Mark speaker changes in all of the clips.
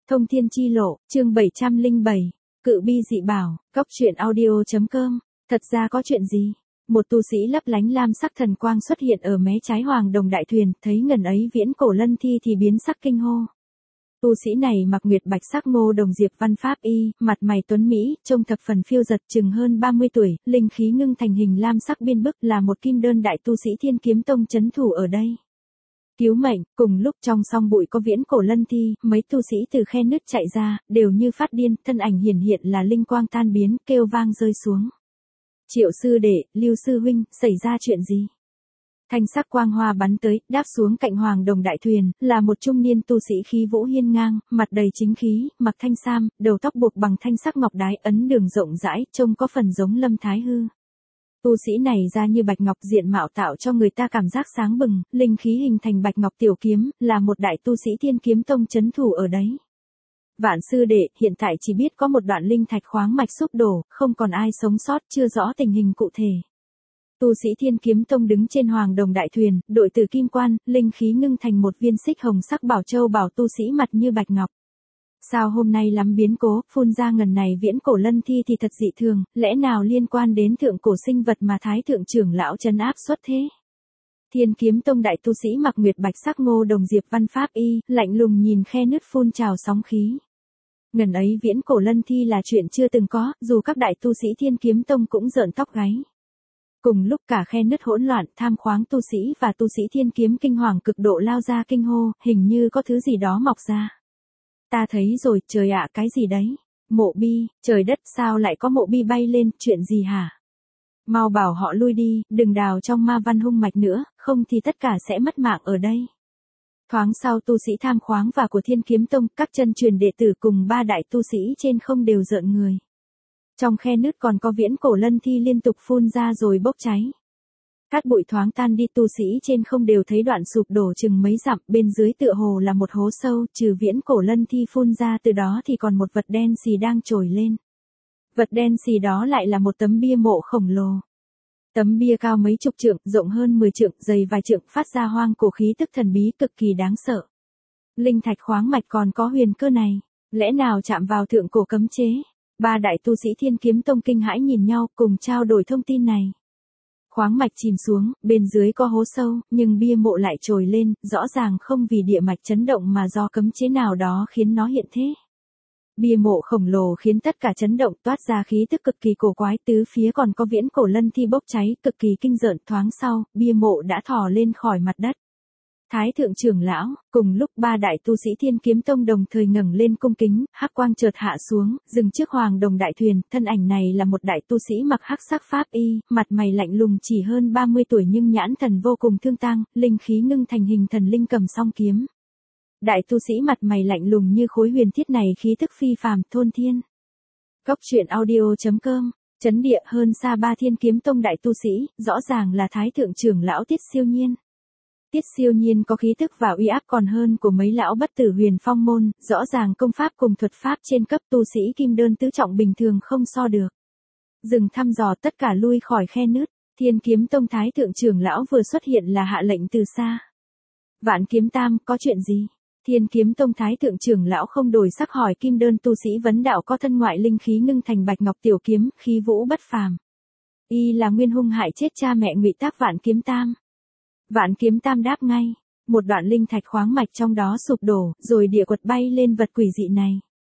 Speaker 1: Thông thiên chi lộ, chương 707, cự bi dị bảo, góc truyện audio.com. Thật ra có chuyện gì? Một tu sĩ lấp lánh lam sắc thần quang xuất hiện ở mé trái hoàng đồng đại thuyền, thấy ngần ấy viễn cổ lân thi thì biến sắc kinh hô. Tu sĩ này mặc nguyệt bạch sắc ngô đồng diệp văn pháp y, mặt mày tuấn mỹ, trông thập phần phiêu giật, chừng hơn 30 tuổi, linh khí ngưng thành hình lam sắc biên bức, là một kim đơn đại tu sĩ Thiên Kiếm Tông trấn thủ ở đây. Cứu mệnh, cùng lúc trong song bụi có viễn cổ lân thi, mấy tu sĩ từ khe nứt chạy ra, đều như phát điên, thân ảnh hiển hiện là linh quang tan biến, kêu vang rơi xuống. Triệu sư đệ, Lưu sư huynh, xảy ra chuyện gì? Thanh sắc quang hoa bắn tới, đáp xuống cạnh hoàng đồng đại thuyền, là một trung niên tu sĩ khí vũ hiên ngang, mặt đầy chính khí, mặc thanh sam, đầu tóc buộc bằng thanh sắc ngọc đái, ấn đường rộng rãi, trông có phần giống Lâm Thái Hư. Tu sĩ này ra như bạch ngọc, diện mạo tạo cho người ta cảm giác sáng bừng, linh khí hình thành bạch ngọc tiểu kiếm, là một đại tu sĩ Thiên Kiếm Tông trấn thủ ở đấy. Vạn sư đệ, hiện tại chỉ biết có một đoạn linh thạch khoáng mạch sụp đổ, không còn ai sống sót, chưa rõ tình hình cụ thể. Tu sĩ Thiên Kiếm Tông đứng trên hoàng đồng đại thuyền, đội từ kim quan, linh khí ngưng thành một viên xích hồng sắc bảo châu bảo tu sĩ mặt như bạch ngọc. Sao hôm nay lắm biến cố, phun ra ngần này viễn cổ lân thi thì thật dị thường, lẽ nào liên quan đến thượng cổ sinh vật mà Thái thượng trưởng lão trấn áp xuất thế? Thiên Kiếm Tông đại tu sĩ mặc nguyệt bạch sắc ngô đồng diệp văn pháp y, lạnh lùng nhìn khe nứt phun trào sóng khí. Ngần ấy viễn cổ lân thi là chuyện chưa từng có, dù các đại tu sĩ Thiên Kiếm Tông cũng rợn tóc gáy. Cùng lúc cả khe nứt hỗn loạn, tham khoáng tu sĩ và tu sĩ Thiên Kiếm kinh hoàng cực độ lao ra kinh hô, hình như có thứ gì đó mọc ra. Ta thấy rồi, trời ạ, cái gì đấy? Mộ bi, trời đất, sao lại có mộ bi bay lên, chuyện gì hả? Mau bảo họ lui đi, đừng đào trong ma văn hung mạch nữa, không thì tất cả sẽ mất mạng ở đây. Thoáng sau tu sĩ tham khoáng và của Thiên Kiếm Tông, các chân truyền đệ tử cùng ba đại tu sĩ trên không đều rợn người. Trong khe nứt còn có viễn cổ lân thi liên tục phun ra rồi bốc cháy. Cát bụi thoáng tan đi, tu sĩ trên không đều thấy đoạn sụp đổ chừng mấy dặm, bên dưới tựa hồ là một hố sâu, trừ viễn cổ lân thi phun ra từ đó thì còn một vật đen xì đang trồi lên. Vật đen xì đó lại là một tấm bia mộ khổng lồ. Tấm bia cao mấy chục trượng, rộng hơn 10 trượng, dày vài trượng, phát ra hoang cổ khí tức thần bí cực kỳ đáng sợ. Linh thạch khoáng mạch còn có huyền cơ này, lẽ nào chạm vào thượng cổ cấm chế? Ba đại tu sĩ Thiên Kiếm Tông kinh hãi nhìn nhau, cùng trao đổi thông tin này. Khoáng mạch chìm xuống, bên dưới có hố sâu, nhưng bia mộ lại trồi lên, rõ ràng không vì địa mạch chấn động mà do cấm chế nào đó khiến nó hiện thế. Bia mộ khổng lồ khiến tất cả chấn động, toát ra khí tức cực kỳ cổ quái, tứ phía còn có viễn cổ lân thi bốc cháy, cực kỳ kinh rợn. Thoáng sau, bia mộ đã thò lên khỏi mặt đất. Thái thượng trưởng lão, cùng lúc ba đại tu sĩ Thiên Kiếm Tông đồng thời ngẩng lên cung kính, hắc quang chợt hạ xuống, dừng trước hoàng đồng đại thuyền, thân ảnh này là một đại tu sĩ mặc hắc sắc pháp y, mặt mày lạnh lùng, chỉ hơn 30 tuổi nhưng nhãn thần vô cùng thương tang, linh khí ngưng thành hình thần linh cầm song kiếm. Đại tu sĩ mặt mày lạnh lùng như khối huyền thiết này khí tức phi phàm, thôn thiên. Góc truyện audio.com, chấn địa hơn xa ba Thiên Kiếm Tông đại tu sĩ, rõ ràng là Thái thượng trưởng lão Tiết Siêu Nhiên. Tiết Siêu Nhiên có khí tức và uy áp còn hơn của mấy lão bất tử Huyền Phong môn, rõ ràng công pháp cùng thuật pháp trên cấp tu sĩ kim đơn tứ trọng bình thường không so được. Dừng thăm dò, tất cả lui khỏi khe nứt. Thiên Kiếm Tông Thái thượng trưởng lão vừa xuất hiện là hạ lệnh từ xa. Vạn Kiếm Tam, có chuyện gì? Thiên Kiếm Tông Thái thượng trưởng lão không đổi sắc hỏi kim đơn tu sĩ vấn đạo có thân ngoại linh khí ngưng thành bạch ngọc tiểu kiếm, khí vũ bất phàm. Y là nguyên hung hại chết cha mẹ Ngụy Tác Vạn Kiếm Tam. Vạn Kiếm Tam đáp ngay, một đoạn linh thạch khoáng mạch trong đó sụp đổ, rồi địa quật bay lên vật quỷ dị này.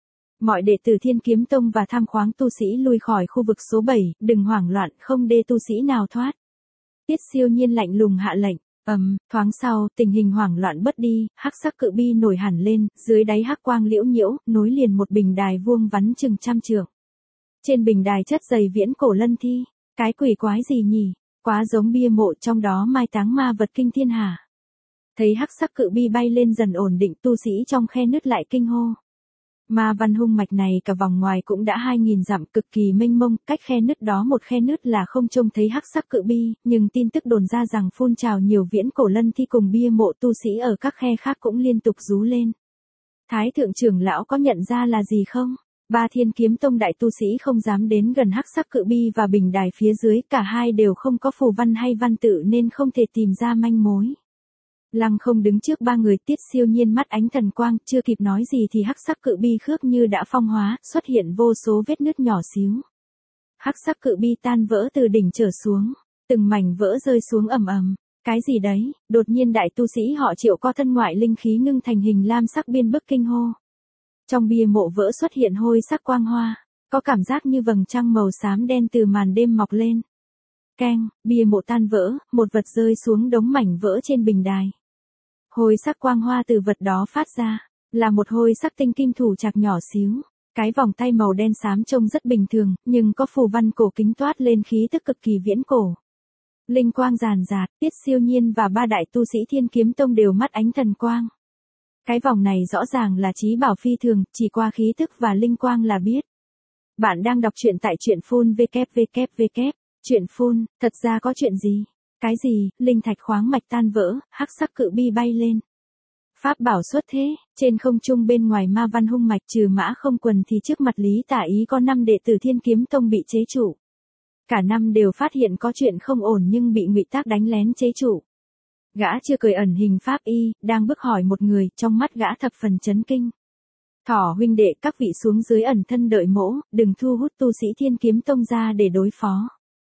Speaker 1: Mọi đệ tử Thiên Kiếm Tông và tham khoáng tu sĩ lui khỏi khu vực số 7, đừng hoảng loạn, không để tu sĩ nào thoát. Tiết Siêu Nhiên lạnh lùng hạ lệnh. Thoáng sau, tình hình hoảng loạn bớt đi, hắc sắc cự bi nổi hẳn lên, dưới đáy hắc quang liễu nhiễu, nối liền một bình đài vuông vắn chừng trăm trượng. Trên bình đài chất dày viễn cổ lân thi, cái quỷ quái gì nhỉ? Quá giống bia mộ, trong đó mai táng ma vật kinh thiên hả? Thấy hắc sắc cự bi bay lên dần ổn định, tu sĩ trong khe nứt lại kinh hô. Ma văn hung mạch này cả vòng ngoài cũng đã 2000 dặm, cực kỳ mênh mông, cách khe nứt đó một khe nứt là không trông thấy hắc sắc cự bi, nhưng tin tức đồn ra rằng phun trào nhiều viễn cổ lân thi cùng bia mộ tu sĩ ở các khe khác cũng liên tục rú lên. Thái thượng trưởng lão có nhận ra là gì không? Ba Thiên Kiếm Tông đại tu sĩ không dám đến gần hắc sắc cự bi và bình đài phía dưới, cả hai đều không có phù văn hay văn tự nên không thể tìm ra manh mối. Lăng không đứng trước ba người, Tiết Siêu Nhiên mắt ánh thần quang, chưa kịp nói gì thì hắc sắc cự bi khước như đã phong hóa, xuất hiện vô số vết nứt nhỏ xíu. Hắc sắc cự bi tan vỡ từ đỉnh trở xuống, từng mảnh vỡ rơi xuống ầm ầm. Cái gì đấy? Đột nhiên đại tu sĩ họ Triệu co thân ngoại linh khí ngưng thành hình lam sắc biên bức kinh hô. Trong bia mộ vỡ xuất hiện hôi sắc quang hoa, có cảm giác như vầng trăng màu xám đen từ màn đêm mọc lên. Keng, bia mộ tan vỡ, một vật rơi xuống đống mảnh vỡ trên bình đài. Hôi sắc quang hoa từ vật đó phát ra, là một hôi sắc tinh kim thủ trạc nhỏ xíu. Cái vòng tay màu đen xám trông rất bình thường, nhưng có phù văn cổ kính toát lên khí tức cực kỳ viễn cổ. Linh quang ràn rạt, Tiết Siêu Nhiên và ba đại tu sĩ Thiên Kiếm Tông đều mắt ánh thần quang. Cái vòng này rõ ràng là trí bảo phi thường, chỉ qua khí tức và linh quang là biết. Bạn đang đọc truyện tại truyện phun www. Truyện phun, thật ra có chuyện gì? Cái gì? Linh thạch khoáng mạch tan vỡ, hắc sắc cự bi bay lên. Pháp bảo xuất thế, trên không trung bên ngoài ma văn hung mạch trừ Mã Không Quần thì trước mặt Lý Tả Ý có 5 đệ tử Thiên Kiếm Tông bị chế trụ. Cả năm đều phát hiện có chuyện không ổn nhưng bị Ngụy Tác đánh lén chế trụ. Gã chưa cười ẩn hình pháp y, đang bước hỏi một người, trong mắt gã thập phần chấn kinh. Thỏ huynh đệ, các vị xuống dưới ẩn thân đợi mỗ, đừng thu hút tu sĩ Thiên Kiếm Tông ra để đối phó.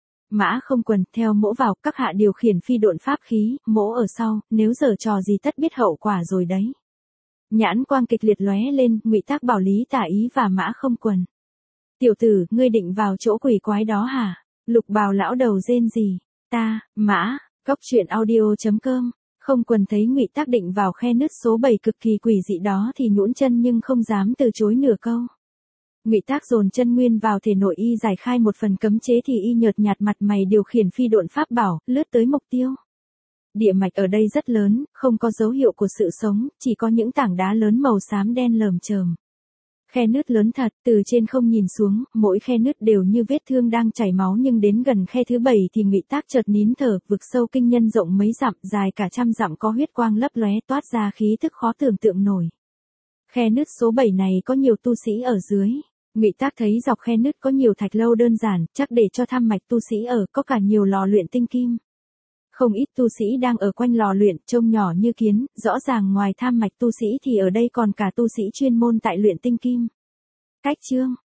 Speaker 1: Mã Không Quần, theo mỗ vào, các hạ điều khiển phi độn pháp khí, mỗ ở sau, nếu giở trò gì tất biết hậu quả rồi đấy. Nhãn quang kịch liệt lóe lên, Ngụy Tác bảo Lý Tả Ý và Mã Không Quần. Tiểu tử, ngươi định vào chỗ quỷ quái đó hả? Lục Bào lão đầu rên gì? Ta, Mã, Cóc Truyện Audio.com. Không Quần thấy Ngụy Tác định vào khe nứt số 7 cực kỳ quỷ dị đó thì nhũn chân nhưng không dám từ chối nửa câu. Ngụy Tác dồn chân nguyên vào thể nội y giải khai một phần cấm chế thì y nhợt nhạt mặt mày điều khiển phi độn pháp bảo, lướt tới mục tiêu. Địa mạch ở đây rất lớn, không có dấu hiệu của sự sống, chỉ có những tảng đá lớn màu xám đen lởm chởm. Khe nứt lớn thật, từ trên không nhìn xuống, mỗi khe nứt đều như vết thương đang chảy máu nhưng đến gần khe thứ 7 thì Ngụy Tác chợt nín thở, vực sâu kinh nhân rộng mấy dặm, dài cả trăm dặm có huyết quang lấp lóe toát ra khí tức khó tưởng tượng nổi. Khe nứt số 7 này có nhiều tu sĩ ở dưới. Ngụy Tác thấy dọc khe nứt có nhiều thạch lâu đơn giản, chắc để cho tham mạch tu sĩ ở, có cả nhiều lò luyện tinh kim. Không ít tu sĩ đang ở quanh lò luyện, trông nhỏ như kiến, rõ ràng ngoài tham mạch tu sĩ thì ở đây còn cả tu sĩ chuyên môn tại luyện tinh kim. Cách chương